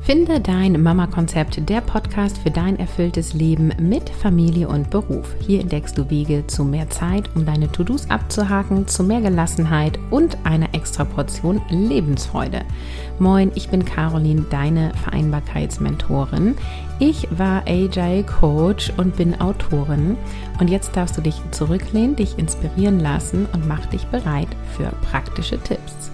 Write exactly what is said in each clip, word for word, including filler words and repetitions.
Finde dein Mama-Konzept, der Podcast für dein erfülltes Leben mit Familie und Beruf. Hier entdeckst du Wege zu mehr Zeit, um deine To-Dos abzuhaken, zu mehr Gelassenheit und einer extra Portion Lebensfreude. Moin, ich bin Caroline, deine Vereinbarkeitsmentorin. Ich war Agile Coach und bin Autorin. Und jetzt darfst du dich zurücklehnen, dich inspirieren lassen und mach dich bereit für praktische Tipps.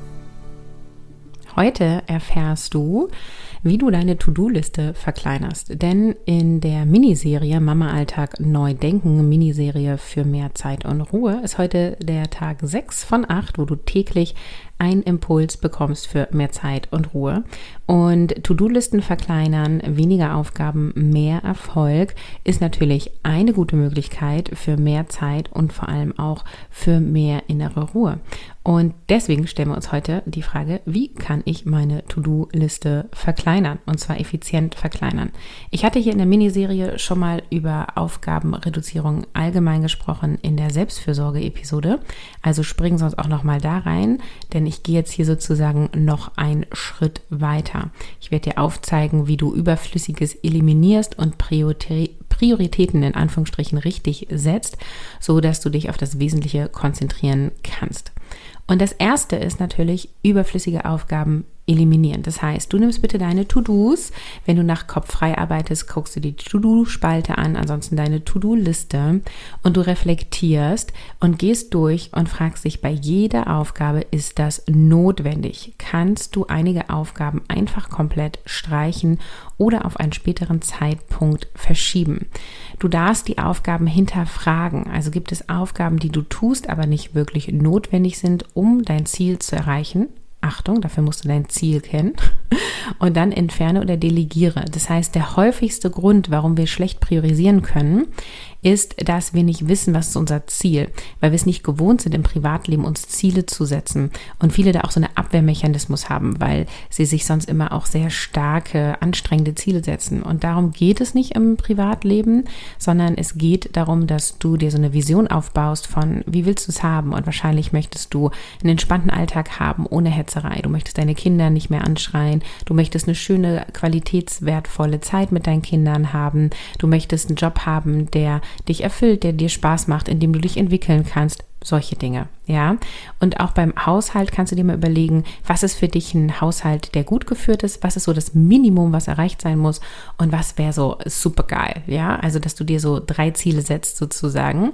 Heute erfährst du, wie du deine To-Do-Liste verkleinerst. Denn in der Miniserie Mama Alltag neu denken, Miniserie für mehr Zeit und Ruhe, ist heute der Tag sechs von acht, wo du täglich einen Impuls bekommst für mehr Zeit und Ruhe. Und To-Do-Listen verkleinern, weniger Aufgaben, mehr Erfolg ist natürlich eine gute Möglichkeit für mehr Zeit und vor allem auch für mehr innere Ruhe. Und deswegen stellen wir uns heute die Frage, wie kann ich meine To-Do-Liste verkleinern und zwar effizient verkleinern. Ich hatte hier in der Miniserie schon mal über Aufgabenreduzierung allgemein gesprochen in der Selbstfürsorge-Episode. Also springen sonst auch noch mal da rein, denn ich gehe jetzt hier sozusagen noch einen Schritt weiter. Ich werde dir aufzeigen, wie du Überflüssiges eliminierst und Prioritäten in Anführungsstrichen richtig setzt, so dass du dich auf das Wesentliche konzentrieren kannst. Und das erste ist natürlich überflüssige Aufgaben eliminieren. Das heißt, du nimmst bitte deine To-Dos, wenn du nach Kopf frei arbeitest, guckst du die To-Do-Spalte an, ansonsten deine To-Do-Liste und du reflektierst und gehst durch und fragst dich bei jeder Aufgabe, ist das notwendig? Kannst du einige Aufgaben einfach komplett streichen oder auf einen späteren Zeitpunkt verschieben? Du darfst die Aufgaben hinterfragen. Also gibt es Aufgaben, die du tust, aber nicht wirklich notwendig sind, um dein Ziel zu erreichen? Achtung, dafür musst du dein Ziel kennen. Und dann entferne oder delegiere. Das heißt, der häufigste Grund, warum wir schlecht priorisieren können, ist, dass wir nicht wissen, was ist unser Ziel, weil wir es nicht gewohnt sind, im Privatleben uns Ziele zu setzen und viele da auch so einen Abwehrmechanismus haben, weil sie sich sonst immer auch sehr starke, anstrengende Ziele setzen. Und darum geht es nicht im Privatleben, sondern es geht darum, dass du dir so eine Vision aufbaust von, wie willst du es haben? Und wahrscheinlich möchtest du einen entspannten Alltag haben, ohne Hetzerei. Du möchtest deine Kinder nicht mehr anschreien. Du möchtest eine schöne, qualitätswertvolle Zeit mit deinen Kindern haben. Du möchtest einen Job haben, der dich erfüllt, der dir Spaß macht, in dem du dich entwickeln kannst, solche Dinge, ja. Und auch beim Haushalt kannst du dir mal überlegen, was ist für dich ein Haushalt, der gut geführt ist, was ist so das Minimum, was erreicht sein muss und was wäre so super geil, ja. Also, dass du dir so drei Ziele setzt sozusagen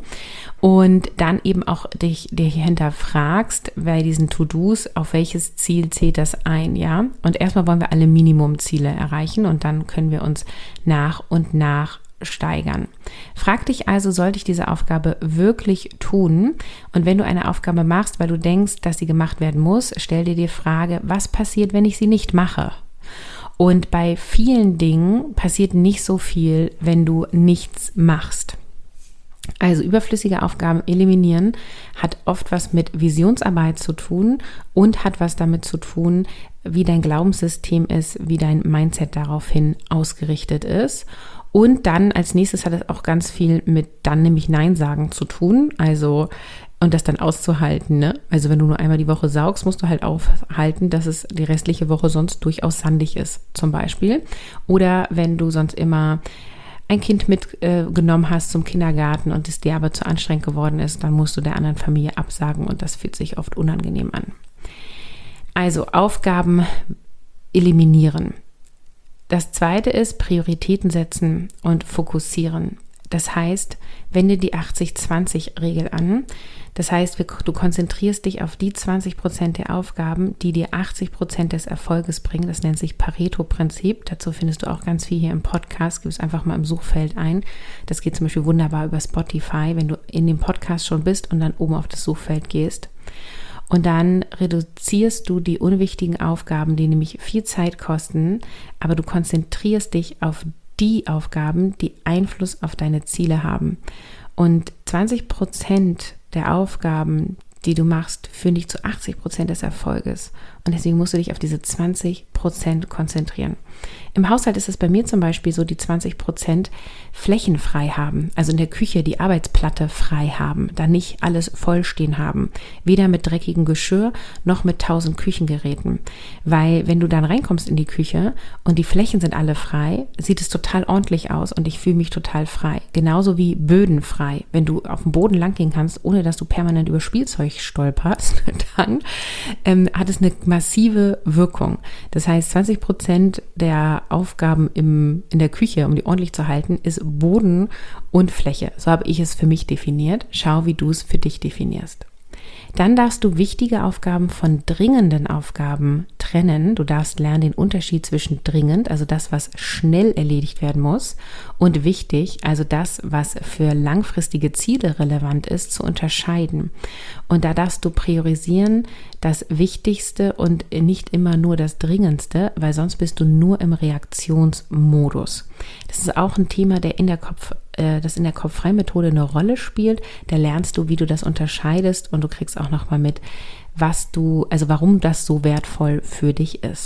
und dann eben auch dich dir hinterfragst bei diesen To-Dos, auf welches Ziel zählt das ein, ja. Und erstmal wollen wir alle Minimumziele erreichen und dann können wir uns nach und nach steigern. Frag dich also, sollte ich diese Aufgabe wirklich tun? Und wenn du eine Aufgabe machst, weil du denkst, dass sie gemacht werden muss, stell dir die Frage, was passiert, wenn ich sie nicht mache? Und bei vielen Dingen passiert nicht so viel, wenn du nichts machst. Also überflüssige Aufgaben eliminieren hat oft was mit Visionsarbeit zu tun und hat was damit zu tun, wie dein Glaubenssystem ist, wie dein Mindset daraufhin ausgerichtet ist. Und dann als nächstes hat es auch ganz viel mit dann nämlich Nein sagen zu tun, also und das dann auszuhalten, ne? Also wenn du nur einmal die Woche saugst, musst du halt aufhalten, dass es die restliche Woche sonst durchaus sandig ist, zum Beispiel. Oder wenn du sonst immer ein Kind mitgenommen äh, hast zum Kindergarten und es dir aber zu anstrengend geworden ist, dann musst du der anderen Familie absagen und das fühlt sich oft unangenehm an. Also Aufgaben eliminieren. Das zweite ist Prioritäten setzen und fokussieren. Das heißt, wende die achtzig zwanzig Regel an. Das heißt, du konzentrierst dich auf die zwanzig Prozent der Aufgaben, die dir achtzig Prozent des Erfolges bringen. Das nennt sich Pareto-Prinzip. Dazu findest du auch ganz viel hier im Podcast. Gib es einfach mal im Suchfeld ein. Das geht zum Beispiel wunderbar über Spotify, wenn du in dem Podcast schon bist und dann oben auf das Suchfeld gehst. Und dann reduzierst du die unwichtigen Aufgaben, die nämlich viel Zeit kosten, aber du konzentrierst dich auf die Aufgaben, die Einfluss auf deine Ziele haben. Und zwanzig Prozent der Aufgaben, die du machst, führen dich zu achtzig Prozent des Erfolges. Und deswegen musst du dich auf diese zwanzig Prozent konzentrieren. Im Haushalt ist es bei mir zum Beispiel so, die zwanzig Prozent Flächen frei haben, also in der Küche die Arbeitsplatte frei haben, da nicht alles vollstehen haben, weder mit dreckigem Geschirr noch mit tausend Küchengeräten, weil wenn du dann reinkommst in die Küche und die Flächen sind alle frei, sieht es total ordentlich aus und ich fühle mich total frei, genauso wie Böden frei. Wenn du auf dem Boden langgehen kannst, ohne dass du permanent über Spielzeug stolperst, dann ähm, hat es eine massive Wirkung. Das heißt, zwanzig Prozent der Aufgaben im, in der Küche, um die ordentlich zu halten, ist Boden und Fläche. So habe ich es für mich definiert. Schau, wie du es für dich definierst. Dann darfst du wichtige Aufgaben von dringenden Aufgaben trennen. Du darfst lernen, den Unterschied zwischen dringend, also das, was schnell erledigt werden muss, und wichtig, also das, was für langfristige Ziele relevant ist, zu unterscheiden. Und da darfst du priorisieren das Wichtigste und nicht immer nur das Dringendste, weil sonst bist du nur im Reaktionsmodus. Das ist auch ein Thema, der in der Kopf, äh, das in der Kopf-frei-Methode eine Rolle spielt. Da lernst du, wie du das unterscheidest und du kriegst auch nochmal mit, was du, also warum das so wertvoll für dich ist.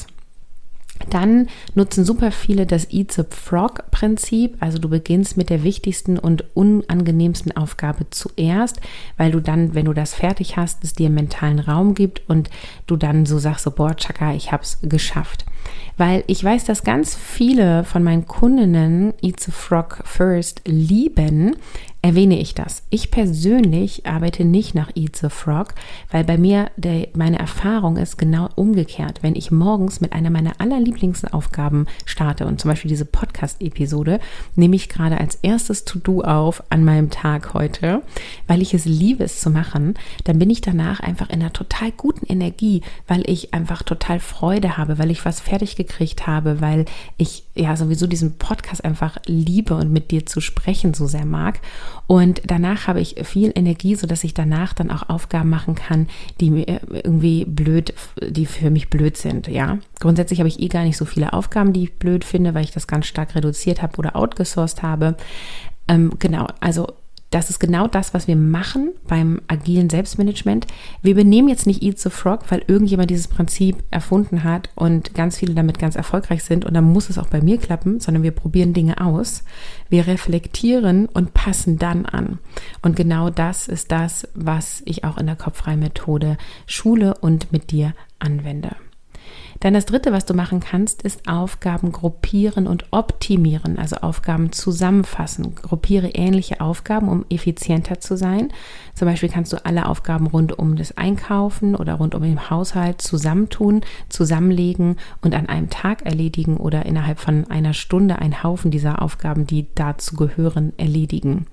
Dann nutzen super viele das Eat the Frog-Prinzip, also du beginnst mit der wichtigsten und unangenehmsten Aufgabe zuerst, weil du dann, wenn du das fertig hast, es dir einen mentalen Raum gibt und du dann so sagst, so, boah, Chaka, ich hab's geschafft. Weil ich weiß, dass ganz viele von meinen Kundinnen Eat the Frog First lieben, erwähne ich das. Ich persönlich arbeite nicht nach Eat the Frog, weil bei mir der, meine Erfahrung ist genau umgekehrt. Wenn ich morgens mit einer meiner allerlieblingsten Aufgaben starte und zum Beispiel diese Podcast-Episode nehme ich gerade als erstes To-Do auf an meinem Tag heute, weil ich es liebe, es zu machen, dann bin ich danach einfach in einer total guten Energie, weil ich einfach total Freude habe, weil ich was fertig gekriegt habe, weil ich ja sowieso diesen Podcast einfach liebe und mit dir zu sprechen so sehr mag. Und danach habe ich viel Energie, sodass ich danach dann auch Aufgaben machen kann, die mir irgendwie blöd, die für mich blöd sind, ja. Grundsätzlich habe ich eh gar nicht so viele Aufgaben, die ich blöd finde, weil ich das ganz stark reduziert habe oder outgesourced habe. Ähm, genau, also das ist genau das, was wir machen beim agilen Selbstmanagement. Wir übernehmen jetzt nicht Eat the Frog, weil irgendjemand dieses Prinzip erfunden hat und ganz viele damit ganz erfolgreich sind und dann muss es auch bei mir klappen, sondern wir probieren Dinge aus, wir reflektieren und passen dann an. Und genau das ist das, was ich auch in der Kopf-frei-Methode schule und mit dir anwende. Dann das Dritte, was du machen kannst, ist Aufgaben gruppieren und optimieren, also Aufgaben zusammenfassen. Gruppiere ähnliche Aufgaben, um effizienter zu sein. Zum Beispiel kannst du alle Aufgaben rund um das Einkaufen oder rund um den Haushalt zusammentun, zusammenlegen und an einem Tag erledigen oder innerhalb von einer Stunde einen Haufen dieser Aufgaben, die dazu gehören, erledigen.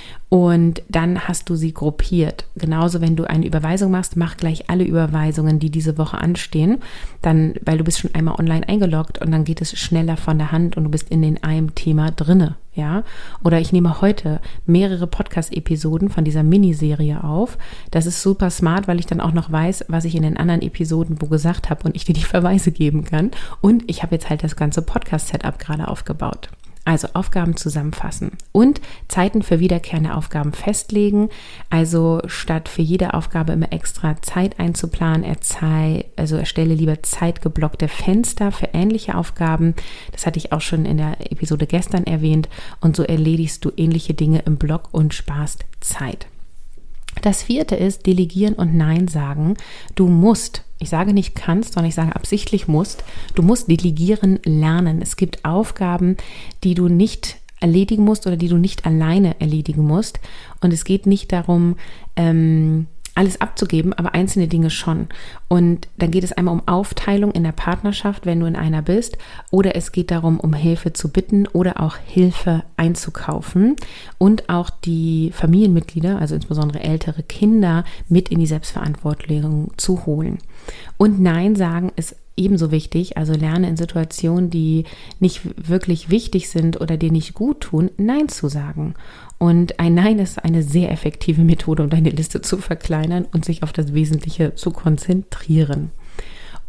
Und dann hast du sie gruppiert. Genauso, wenn du eine Überweisung machst, mach gleich alle Überweisungen, die diese Woche anstehen. Dann, weil du bist schon einmal online eingeloggt und dann geht es schneller von der Hand und du bist in den einem Thema drinne, ja. Oder ich nehme heute mehrere Podcast-Episoden von dieser Miniserie auf. Das ist super smart, weil ich dann auch noch weiß, was ich in den anderen Episoden wo gesagt habe und ich dir die Verweise geben kann. Und ich habe jetzt halt das ganze Podcast-Setup gerade aufgebaut. Also Aufgaben zusammenfassen und Zeiten für wiederkehrende Aufgaben festlegen. Also statt für jede Aufgabe immer extra Zeit einzuplanen, erzei, also erstelle lieber zeitgeblockte Fenster für ähnliche Aufgaben. Das hatte ich auch schon in der Episode gestern erwähnt. Und so erledigst du ähnliche Dinge im Block und sparst Zeit. Das Vierte ist Delegieren und Nein sagen. Du musst, ich sage nicht kannst, sondern ich sage absichtlich musst, du musst delegieren lernen. Es gibt Aufgaben, die du nicht erledigen musst oder die du nicht alleine erledigen musst. Und es geht nicht darum, ähm, alles abzugeben, aber einzelne Dinge schon. Und dann geht es einmal um Aufteilung in der Partnerschaft, wenn du in einer bist, oder es geht darum, um Hilfe zu bitten oder auch Hilfe einzukaufen und auch die Familienmitglieder, also insbesondere ältere Kinder, mit in die Selbstverantwortung zu holen. Und Nein sagen ist ebenso wichtig, also lerne in Situationen, die nicht wirklich wichtig sind oder dir nicht gut tun, Nein zu sagen. Und ein Nein ist eine sehr effektive Methode, um deine Liste zu verkleinern und sich auf das Wesentliche zu konzentrieren.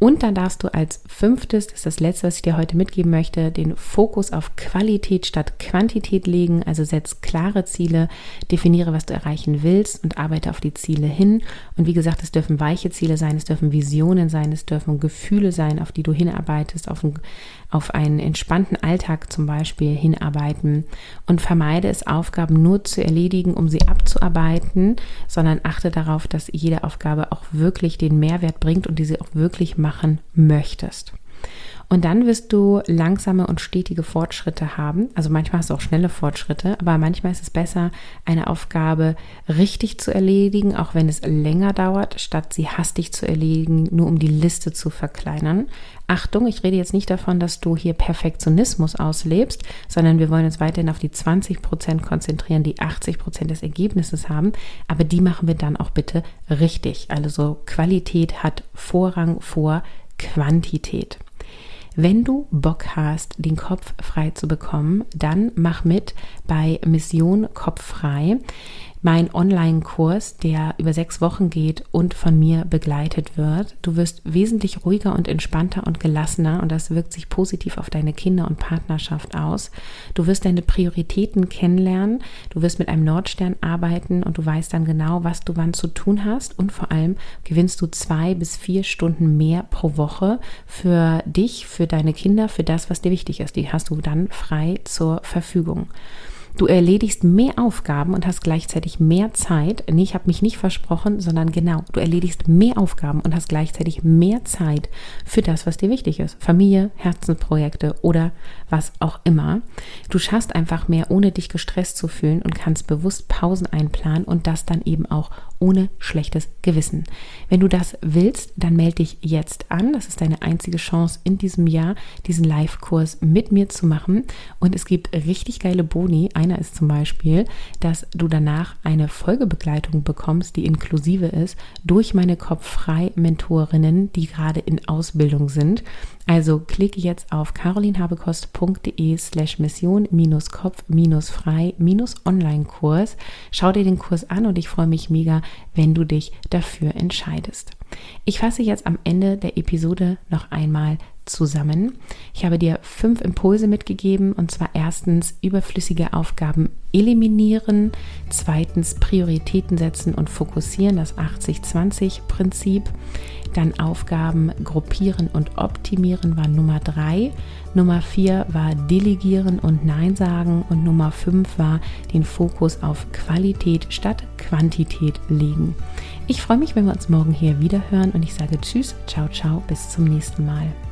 Und dann darfst du als fünftes, das ist das letzte, was ich dir heute mitgeben möchte, den Fokus auf Qualität statt Quantität legen. Also setz klare Ziele, definiere, was du erreichen willst und arbeite auf die Ziele hin. Und wie gesagt, es dürfen weiche Ziele sein, es dürfen Visionen sein, es dürfen Gefühle sein, auf die du hinarbeitest, auf, ein, auf einen entspannten Alltag zum Beispiel hinarbeiten. Und vermeide es, Aufgaben nur zu erledigen, um sie abzuarbeiten, sondern achte darauf, dass jede Aufgabe auch wirklich den Mehrwert bringt und diese auch wirklich machen möchtest. Und dann wirst du langsame und stetige Fortschritte haben. Also manchmal hast du auch schnelle Fortschritte, aber manchmal ist es besser, eine Aufgabe richtig zu erledigen, auch wenn es länger dauert, statt sie hastig zu erledigen, nur um die Liste zu verkleinern. Achtung, ich rede jetzt nicht davon, dass du hier Perfektionismus auslebst, sondern wir wollen uns weiterhin auf die zwanzig Prozent konzentrieren, die achtzig Prozent des Ergebnisses haben, aber die machen wir dann auch bitte richtig. Also Qualität hat Vorrang vor Quantität. Wenn du Bock hast, den Kopf frei zu bekommen, dann mach mit bei Mission Kopf frei, mein Online-Kurs, der über sechs Wochen geht und von mir begleitet wird. Du wirst wesentlich ruhiger und entspannter und gelassener und das wirkt sich positiv auf deine Kinder und Partnerschaft aus. Du wirst deine Prioritäten kennenlernen, du wirst mit einem Nordstern arbeiten und du weißt dann genau, was du wann zu tun hast und vor allem gewinnst du zwei bis vier Stunden mehr pro Woche für dich, für deine Kinder, für das, was dir wichtig ist. Die hast du dann frei zur Verfügung. Du erledigst mehr Aufgaben und hast gleichzeitig mehr Zeit. Nee, ich habe mich nicht versprochen, sondern genau, du erledigst mehr Aufgaben und hast gleichzeitig mehr Zeit für das, was dir wichtig ist. Familie, Herzensprojekte oder was auch immer. Du schaffst einfach mehr, ohne dich gestresst zu fühlen und kannst bewusst Pausen einplanen und das dann eben auch ohne schlechtes Gewissen. Wenn du das willst, dann melde dich jetzt an. Das ist deine einzige Chance in diesem Jahr, diesen Live-Kurs mit mir zu machen. Und es gibt richtig geile Boni. Einer ist zum Beispiel, dass du danach eine Folgebegleitung bekommst, die inklusive ist, durch meine Kopffrei-Mentorinnen, die gerade in Ausbildung sind. Also klicke jetzt auf carolinhabekost.de slash mission minus kopf minus frei minus Online-Kurs. Schau dir den Kurs an und ich freue mich mega, wenn du dich dafür entscheidest. Ich fasse jetzt am Ende der Episode noch einmal zusammen. Ich habe dir fünf Impulse mitgegeben und zwar erstens überflüssige Aufgaben eliminieren, zweitens Prioritäten setzen und fokussieren, das achtzig zwanzig Prinzip, dann Aufgaben gruppieren und optimieren war Nummer drei, Nummer vier war delegieren und Nein sagen und Nummer fünf war den Fokus auf Qualität statt Quantität legen. Ich freue mich, wenn wir uns morgen hier wieder hören und ich sage Tschüss, ciao, ciao, bis zum nächsten Mal.